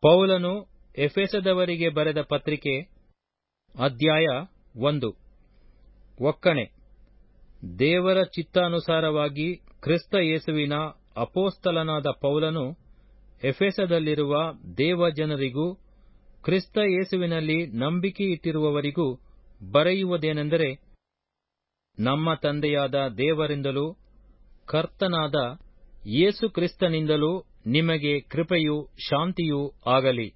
ಪೌಲನು ಎಫೆಸದವರಿಗೆ ಬರೆದ ಪತ್ರಿಕೆ ಅಧ್ಯಾಯ 1. ಒಕ್ಕಣೆ. ದೇವರ ಚಿತ್ತಾನುಸಾರವಾಗಿ ಕ್ರಿಸ್ತ ಯೇಸುವಿನ ಅಪೊಸ್ತಲನಾದ ಪೌಲನು ಎಫೆಸದಲ್ಲಿರುವ ದೇವಜನರಿಗೂ ಕ್ರಿಸ್ತ ಯೇಸುವಿನಲ್ಲಿ ನಂಬಿಕೆಯಿಟ್ಟಿರುವವರಿಗೂ ಬರೆಯುವುದೇನೆಂದರೆ, ನಮ್ಮ ತಂದೆಯಾದ ದೇವರಿಂದಲೂ ಕರ್ತನಾದ ಯೇಸು ಕ್ರಿಸ್ತನಿಂದಲೂ ನಿಮಗೆ ಕೃಪೆಯೂ ಶಾಂತಿಯೂ ಆಗಲಿ.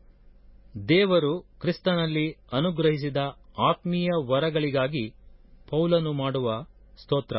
ದೇವರು ಕ್ರಿಸ್ತನಲ್ಲಿ ಅನುಗ್ರಹಿಸಿದ ಆತ್ಮೀಯ ವರಗಳಿಗಾಗಿ ಪೌಲನು ಮಾಡುವ ಸ್ತೋತ್ರ.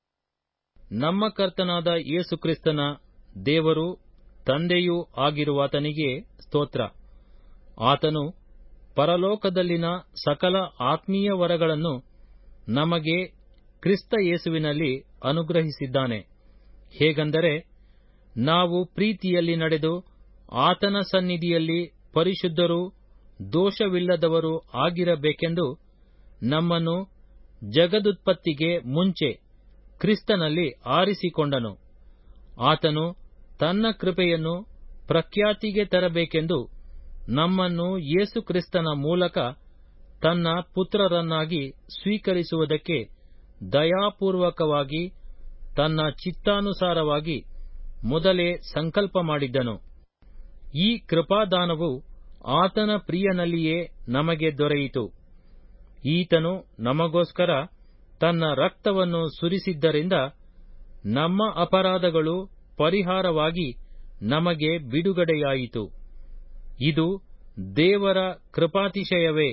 ನಮ್ಮ ಕರ್ತನಾದ ಯೇಸು ಕ್ರಿಸ್ತನ ದೇವರೂ ತಂದೆಯೂ ಆಗಿರುವಾತನಿಗೆ ಸ್ತೋತ್ರ. ಆತನು ಪರಲೋಕದಲ್ಲಿನ ಸಕಲ ಆತ್ಮೀಯ ವರಗಳನ್ನು ನಮಗೆ ಕ್ರಿಸ್ತ ಯೇಸುವಿನಲ್ಲಿ ಅನುಗ್ರಹಿಸಿದ್ದಾನೆ. ಹೇಗೆಂದರೆ, ನಾವು ಪ್ರೀತಿಯಲ್ಲಿ ನಡೆದು ಆತನ ಸನ್ನಿಧಿಯಲ್ಲಿ ಪರಿಶುದ್ಧರೂ ದೋಷವಿಲ್ಲದವರೂ ಆಗಿರಬೇಕೆಂದು ನಮ್ಮನ್ನು ಜಗದುತ್ಪತ್ತಿಗೆ ಮುಂಚೆ ಕ್ರಿಸ್ತನಲ್ಲಿ ಆರಿಸಿಕೊಂಡನು. ಆತನು ತನ್ನ ಕೃಪೆಯನ್ನು ಪ್ರಖ್ಯಾತಿಗೆ ತರಬೇಕೆಂದು ನಮ್ಮನ್ನು ಯೇಸು ಕ್ರಿಸ್ತನ ಮೂಲಕ ತನ್ನ ಪುತ್ರರನ್ನಾಗಿ ಸ್ವೀಕರಿಸುವುದಕ್ಕೆ ದಯಾಪೂರ್ವಕವಾಗಿ ತನ್ನ ಚಿತ್ತಾನುಸಾರವಾಗಿ ಮೊದಲೇ ಸಂಕಲ್ಪ ಮಾಡಿದ್ದನು. ಈ ಕೃಪಾದಾನವು ಆತನ ಪ್ರಿಯನಲ್ಲಿಯೇ ನಮಗೆ ದೊರೆಯಿತು. ಈತನು ನಮಗೋಸ್ಕರ ತನ್ನ ರಕ್ತವನ್ನು ಸುರಿಸಿದ್ದರಿಂದ ನಮ್ಮ ಅಪರಾಧಗಳು ಪರಿಹಾರವಾಗಿ ನಮಗೆ ಬಿಡುಗಡೆಯಾಯಿತು. ಇದು ದೇವರ ಕೃಪಾತಿಶಯವೇ.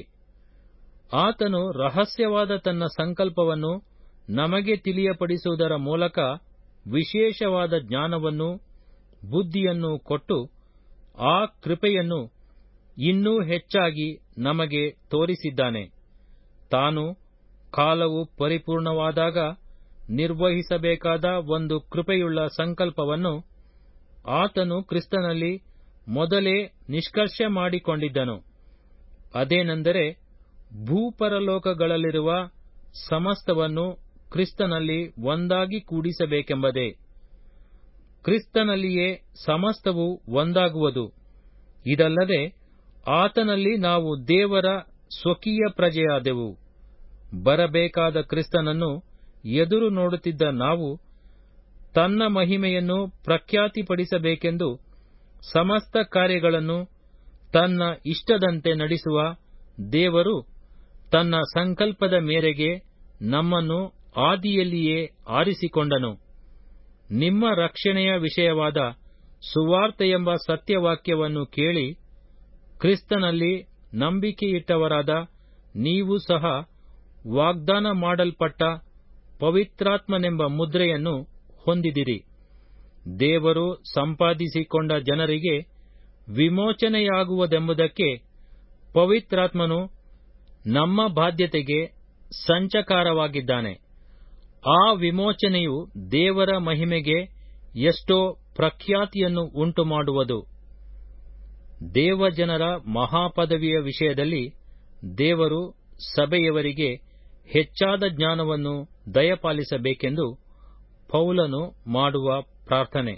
ಆತನು ರಹಸ್ಯವಾದ ತನ್ನ ಸಂಕಲ್ಪವನ್ನು ನಮಗೆ ತಿಳಿಯಪಡಿಸುವುದರ ಮೂಲಕ ವಿಶೇಷವಾದ ಜ್ಞಾನವನ್ನೂ ಬುದ್ಧಿಯನ್ನೂ ಕೊಟ್ಟು ಆ ಕೃಪೆಯನ್ನು ಇನ್ನೂ ಹೆಚ್ಚಾಗಿ ನಮಗೆ ತೋರಿಸಿದ್ದಾನೆ. ತಾನು ಕಾಲವು ಪರಿಪೂರ್ಣವಾದಾಗ ನಿರ್ವಹಿಸಬೇಕಾದ ಒಂದು ಕೃಪೆಯುಳ್ಳ ಸಂಕಲ್ಪವನ್ನು ಆತನು ಕ್ರಿಸ್ತನಲ್ಲಿ ಮೊದಲೇ ನಿಷ್ಕರ್ಷೆ ಮಾಡಿಕೊಂಡಿದ್ದನು. ಅದೇನೆಂದರೆ, ಭೂಪರಲೋಕಗಳಲ್ಲಿರುವ ಸಮಸ್ತವನ್ನು ಕ್ರಿಸ್ತನಲ್ಲಿ ಒಂದಾಗಿ ಕೂಡಿಸಬೇಕೆಂಬುದೇ. ಕ್ರಿಸ್ತನಲ್ಲಿಯೇ ಸಮಸ್ತವೂ ಒಂದಾಗುವುದು. ಇದಲ್ಲದೆ ಆತನಲ್ಲಿ ನಾವು ದೇವರ ಸ್ವಕೀಯ ಪ್ರಜೆಯಾದೆವು. ಬರಬೇಕಾದ ಕ್ರಿಸ್ತನನ್ನು ಎದುರು ನೋಡುತ್ತಿದ್ದ ನಾವು ತನ್ನ ಮಹಿಮೆಯನ್ನು ಪ್ರಖ್ಯಾತಿಪಡಿಸಬೇಕೆಂದು ಸಮಸ್ತ ಕಾರ್ಯಗಳನ್ನು ತನ್ನ ಇಷ್ಟದಂತೆ ನಡೆಸುವ ದೇವರು ತನ್ನ ಸಂಕಲ್ಪದ ಮೇರೆಗೆ ನಮ್ಮನ್ನು ಆದಿಯಲ್ಲಿಯೇ ಆರಿಸಿಕೊಂಡನು. ನಿಮ್ಮ ರಕ್ಷಣೆಯ ವಿಷಯವಾದ ಸುವಾರ್ತೆಯೆಂಬ ಸತ್ಯವಾಕ್ಯವನ್ನು ಕೇಳಿ ಕ್ರಿಸ್ತನಲ್ಲಿ ನಂಬಿಕೆಯಿಟ್ಟವರಾದ ನೀವು ಸಹ ವಾಗ್ದಾನ ಮಾಡಲ್ಪಟ್ಟ ಪವಿತ್ರಾತ್ಮನೆಂಬ ಮುದ್ರೆಯನ್ನು ಹೊಂದಿದಿರಿ. ದೇವರು ಸಂಪಾದಿಸಿಕೊಂಡ ಜನರಿಗೆ ವಿಮೋಚನೆಯಾಗುವುದೆಂಬುದಕ್ಕೆ ಪವಿತ್ರಾತ್ಮನು ನಮ್ಮ ಬಾಧ್ಯತೆಗೆ ಸಂಚಕಾರವಾಗಿದ್ದಾನೆ. ಆ ವಿಮೋಚನೆಯು ದೇವರ ಮಹಿಮೆಗೆ ಎಷ್ಟೋ ಪ್ರಖ್ಯಾತಿಯನ್ನು ಉಂಟುಮಾಡುವುದು. ದೇವಜನರ ಮಹಾಪದವಿಯ ವಿಷಯದಲ್ಲಿ ದೇವರು ಸಭೆಯವರಿಗೆ ಹೆಚ್ಚಾದ ಜ್ಞಾನವನ್ನು ದಯಪಾಲಿಸಬೇಕೆಂದು ಪೌಲನು ಮಾಡುವ ಪ್ರಾರ್ಥನೆ.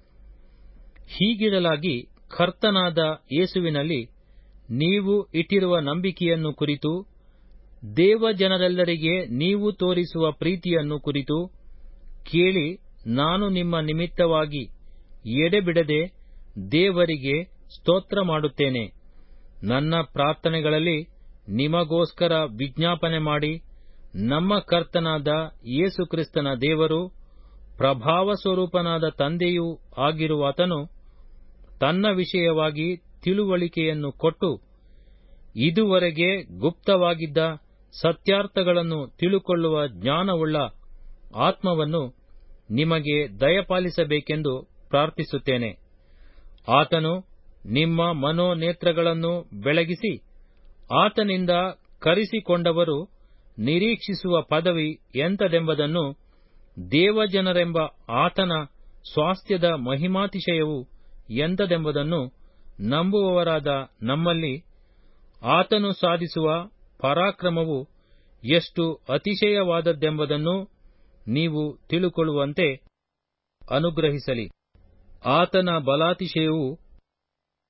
ಹೀಗಿರಲಾಗಿ ಕರ್ತನಾದ ಯೇಸುವಿನಲ್ಲಿ ನೀವು ಇಟ್ಟಿರುವ ನಂಬಿಕೆಯನ್ನು ಕುರಿತು, ದೇವಜನರೆಲ್ಲರಿಗೆ ನೀವು ತೋರಿಸುವ ಪ್ರೀತಿಯನ್ನು ಕುರಿತು ಕೇಳಿ ನಾನು ನಿಮ್ಮ ನಿಮಿತ್ತವಾಗಿ ಎಡೆಬಿಡದೆ ದೇವರಿಗೆ ಸ್ತೋತ್ರ ಮಾಡುತ್ತೇನೆ. ನನ್ನ ಪ್ರಾರ್ಥನೆಗಳಲ್ಲಿ ನಿಮಗೋಸ್ಕರ ವಿಜ್ಞಾಪನೆ ಮಾಡಿ ನಮ್ಮ ಕರ್ತನಾದ ಯೇಸು ಕ್ರಿಸ್ತನ ದೇವರು, ಪ್ರಭಾವ ಸ್ವರೂಪನಾದ ತಂದೆಯೂ ಆಗಿರುವಾತನು ತನ್ನ ವಿಷಯವಾಗಿ ತಿಳುವಳಿಕೆಯನ್ನು ಕೊಟ್ಟು ಇದುವರೆಗೆ ಗುಪ್ತವಾಗಿದ್ದ ಸತ್ಯಾರ್ಥಗಳನ್ನು ತಿಳುಕೊಳ್ಳುವ ಜ್ಞಾನವುಳ್ಳ ಆತ್ಮವನ್ನು ನಿಮಗೆ ದಯಪಾಲಿಸಬೇಕೆಂದು ಪ್ರಾರ್ಥಿಸುತ್ತೇನೆ. ಆತನು ನಿಮ್ಮ ಮನೋನೇತ್ರಗಳನ್ನು ಬೆಳಗಿಸಿ ಆತನಿಂದ ಕರೆಸಿಕೊಂಡವರು ನಿರೀಕ್ಷಿಸುವ ಪದವಿ ಎಂಥದೆಂಬುದನ್ನು, ದೇವಜನರೆಂಬ ಆತನ ಸ್ವಾಸ್ಥ್ಯದ ಮಹಿಮಾತಿಶಯವು ಎಂಥದೆಂಬುದನ್ನು ನಂಬುವವರಾದ ನಮ್ಮಲ್ಲಿ ಆತನು ಸಾಧಿಸುವ ಪರಾಕ್ರಮವು ಎಷ್ಟು ಅತಿಶಯವಾದದ್ದೆಂಬುದನ್ನು ನೀವು ತಿಳುಕೊಳ್ಳುವಂತೆ ಅನುಗ್ರಹಿಸಲಿ. ಆತನ ಬಲಾತಿಶಯವು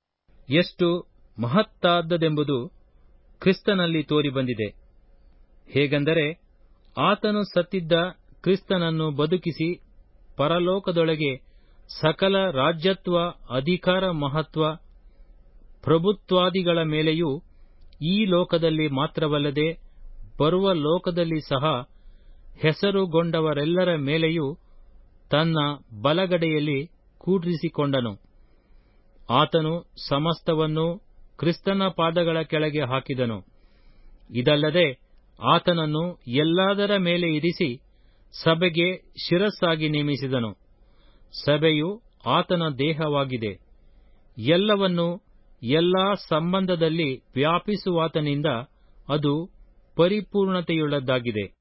ಎಷ್ಟು ಮಹತ್ತಾದದೆಂಬುದು ಕ್ರಿಸ್ತನಲ್ಲಿ ತೋರಿಬಂದಿದೆ. ಹೇಗೆಂದರೆ, ಆತನು ಸತ್ತಿದ್ದ ಕ್ರಿಸ್ತನನ್ನು ಬದುಕಿಸಿ ಪರಲೋಕದೊಳಗೆ ಸಕಲ ರಾಜ್ಯತ್ವ, ಅಧಿಕಾರ, ಮಹತ್ವ, ಪ್ರಭುತ್ವಾದಿಗಳ ಮೇಲೆಯೂ ಈ ಲೋಕದಲ್ಲಿ ಮಾತ್ರವಲ್ಲದೆ ಬರುವ ಲೋಕದಲ್ಲಿ ಸಹ ಹೆಸರುಗೊಂಡವರೆಲ್ಲರ ಮೇಲೆಯೂ ತನ್ನ ಬಲಗಡೆಯಲ್ಲಿ ಕೂಡಿರಿಸಿಕೊಂಡನು. ಆತನು ಸಮಸ್ತವನ್ನೂ ಕ್ರಿಸ್ತನ ಪಾದಗಳ ಕೆಳಗೆ ಹಾಕಿದನು. ಇದಲ್ಲದೆ ಆತನನ್ನು ಎಲ್ಲದರ ಮೇಲೆ ಇರಿಸಿ ಸಭೆಗೆ ಶಿರಸ್ಸಾಗಿ ನೇಮಿಸಿದನು. ಸಭೆಯು ಆತನ ದೇಹವಾಗಿದೆ. ಎಲ್ಲವನ್ನೂ ಎಲ್ಲಾ ಸಂಬಂಧದಲ್ಲಿ ವ್ಯಾಪಿಸುವಾತನಿಂದ ಅದು ಪರಿಪೂರ್ಣತೆಯುಳ್ಳದ್ದಾಗಿದೆ.